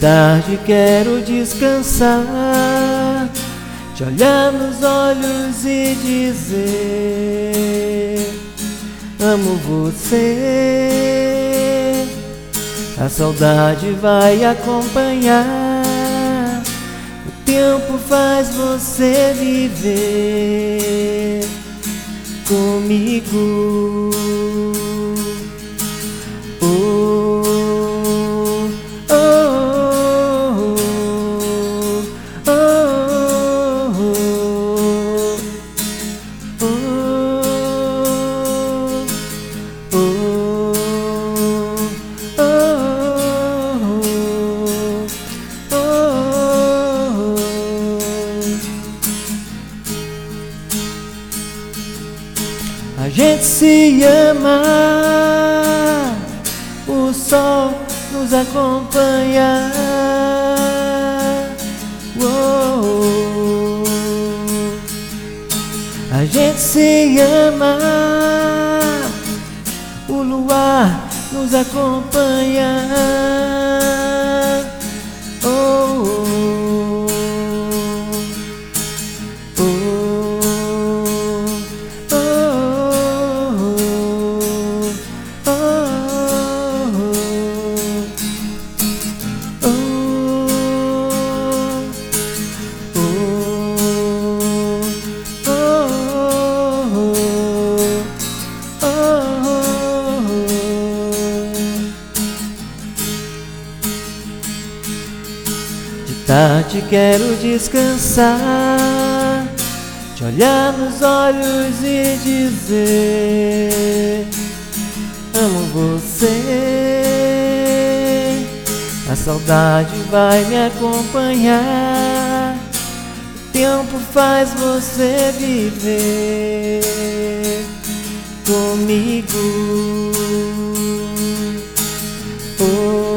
tarde quero descansar, te olhar nos olhos e dizer: amo você. A saudade vai acompanhar, o tempo faz você viver comigo. A gente se ama, o sol nos acompanha. Oh, a gente se ama, o luar nos acompanha. Oh, oh, oh, de tarde quero descansar, te olhar nos olhos e dizer: amo você. A saudade vai me acompanhar, o tempo faz você viver comigo. Oh,